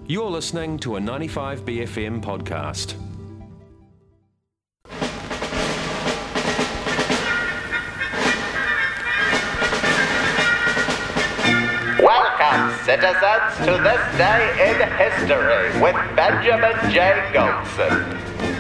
You're listening to a 95BFM podcast. Welcome, citizens, to this day in history with Benjamin J. Goldson.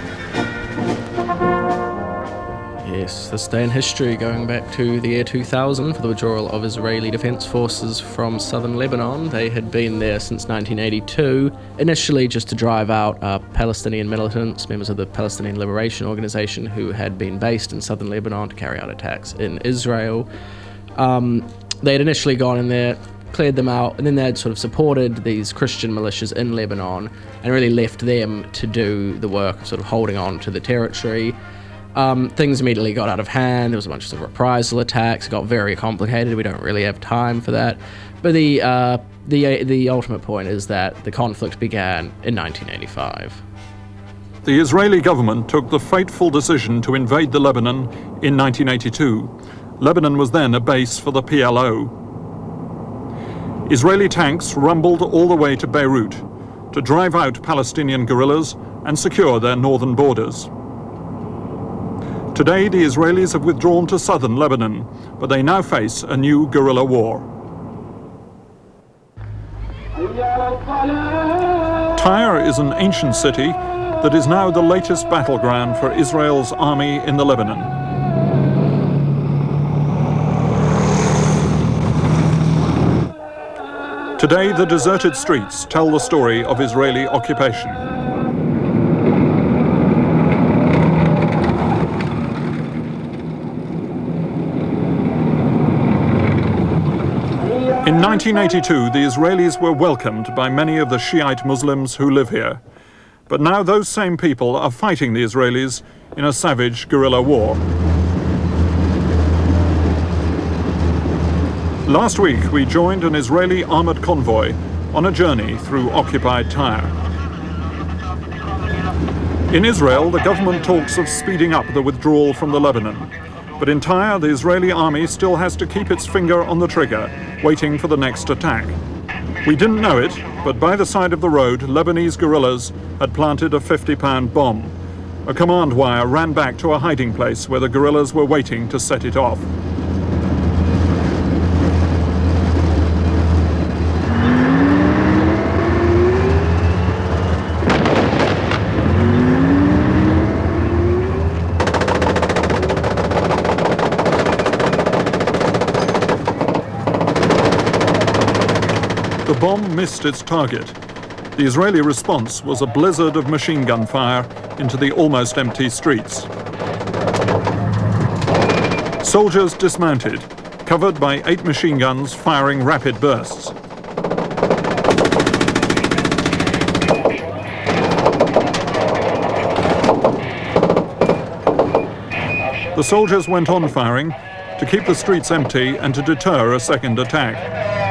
Yes, this day in history going back to the year 2000 for the withdrawal of Israeli Defense Forces from southern Lebanon. They had been there since 1982, initially just to drive out Palestinian militants, members of the Palestinian Liberation Organization who had been based in southern Lebanon to carry out attacks in Israel. They had initially gone in there, cleared them out, and then they had sort of supported these Christian militias in Lebanon and really left them to do the work of sort of holding on to the territory. Things immediately got out of hand. There was a bunch of reprisal attacks. It got very complicated. We don't really have time for that. But the ultimate point is that the conflict began in 1985. The Israeli government took the fateful decision to invade the Lebanon in 1982. Lebanon was then a base for the PLO. Israeli tanks rumbled all the way to Beirut to drive out Palestinian guerrillas and secure their northern borders. Today, the Israelis have withdrawn to southern Lebanon, but they now face a new guerrilla war. Tyre is an ancient city that is now the latest battleground for Israel's army in the Lebanon. Today, the deserted streets tell the story of Israeli occupation. In 1982, the Israelis were welcomed by many of the Shiite Muslims who live here. But now those same people are fighting the Israelis in a savage guerrilla war. Last week, we joined an Israeli armored convoy on a journey through occupied Tyre. In Israel, the government talks of speeding up the withdrawal from the Lebanon. But in Tyre, the Israeli army still has to keep its finger on the trigger, waiting for the next attack. We didn't know it, but by the side of the road, Lebanese guerrillas had planted a 50-pound bomb. A command wire ran back to a hiding place where the guerrillas were waiting to set it off. The bomb missed its target. The Israeli response was a blizzard of machine gun fire into the almost empty streets. Soldiers dismounted, covered by 8 machine guns firing rapid bursts. The soldiers went on firing to keep the streets empty and to deter a second attack.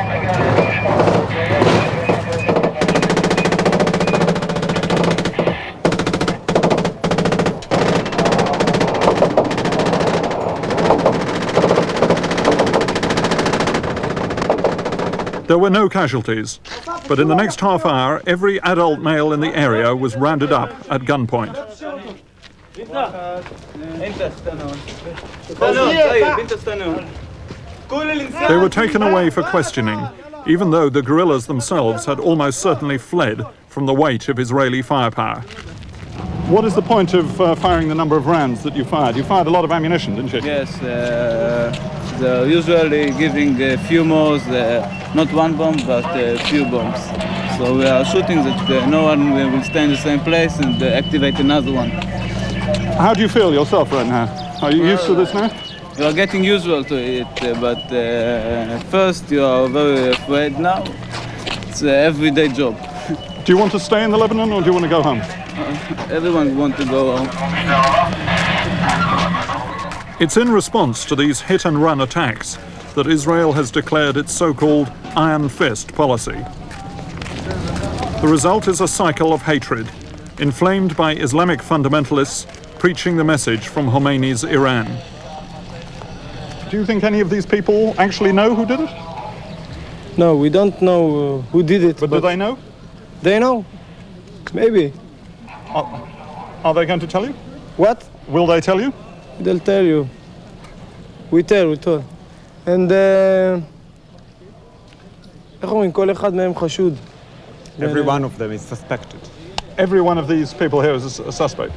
There were no casualties, but in the next half hour, every adult male in the area was rounded up at gunpoint. They were taken away for questioning, even though the guerrillas themselves had almost certainly fled from the weight of Israeli firepower. What is the point of firing the number of rounds that you fired? You fired a lot of ammunition, didn't you? Yes, they're usually giving a few more, not one bomb, but a few bombs. So we are shooting that no one will stay in the same place and activate another one. How do you feel yourself right now? Are you used to this now? You are getting used to it, but at first you are very afraid now. It's an everyday job. Do you want to stay in the Lebanon or do you want to go home? Everyone wants to go home. It's in response to these hit-and-run attacks that Israel has declared its so-called Iron Fist policy. The result is a cycle of hatred, inflamed by Islamic fundamentalists preaching the message from Khomeini's Iran. Do you think any of these people actually know who did it? No, we don't know who did it. But do they know? They know. Maybe. Are they going to tell you? What? Will they tell you? They'll tell you. We tell. And איך אומרים? כל אחד מהם חשוד. Every one of them is suspected. Every one of these people here is a suspect.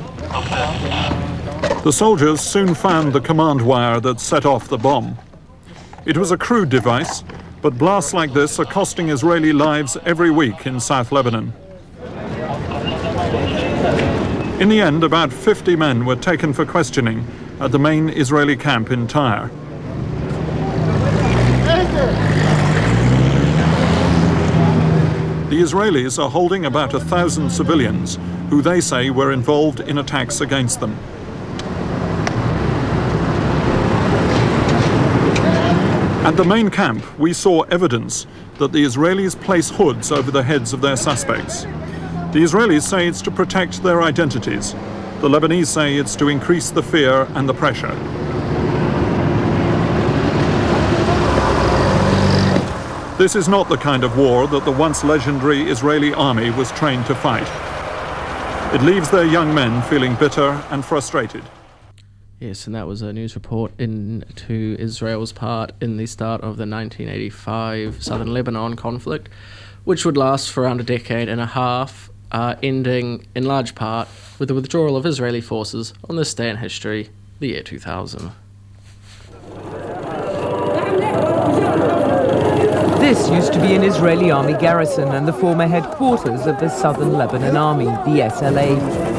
The soldiers soon found the command wire that set off the bomb. It was a crude device, but blasts like this are costing Israeli lives every week in South Lebanon. In the end, about 50 men were taken for questioning at the main Israeli camp in Tyre. The Israelis are holding about 1,000 civilians who they say were involved in attacks against them. At the main camp, we saw evidence that the Israelis place hoods over the heads of their suspects. The Israelis say it's to protect their identities. The Lebanese say it's to increase the fear and the pressure. This is not the kind of war that the once legendary Israeli army was trained to fight. It leaves their young men feeling bitter and frustrated. Yes, and that was a news report into Israel's part in the start of the 1985 southern Lebanon conflict, which would last for around a decade and a half, ending in large part with the withdrawal of Israeli forces on this day in history, the year 2000. This used to be an Israeli army garrison and the former headquarters of the Southern Lebanon Army, the SLA.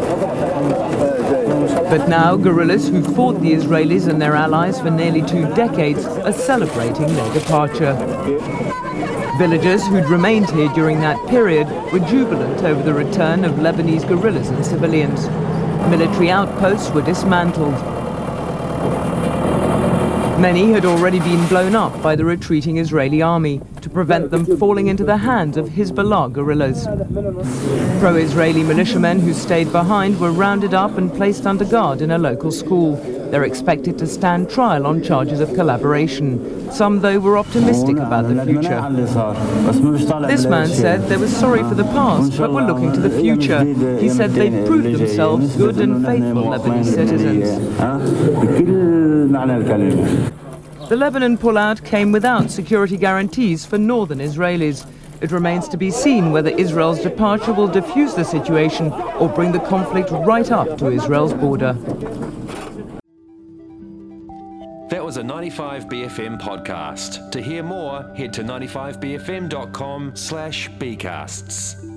But now, guerrillas who fought the Israelis and their allies for nearly 2 decades are celebrating their departure. Villagers who'd remained here during that period were jubilant over the return of Lebanese guerrillas and civilians. Military outposts were dismantled. Many had already been blown up by the retreating Israeli army to prevent them falling into the hands of Hezbollah guerrillas. Pro-Israeli militiamen who stayed behind were rounded up and placed under guard in a local school. They're expected to stand trial on charges of collaboration. Some, though, were optimistic about the future. This man said they were sorry for the past, but were looking to the future. He said they'd proved themselves good and faithful Lebanese citizens. The Lebanon pullout came without security guarantees for northern Israelis. It remains to be seen whether Israel's departure will defuse the situation or bring the conflict right up to Israel's border. That was a 95BFM podcast. To hear more, head to 95bfm.com/bcasts.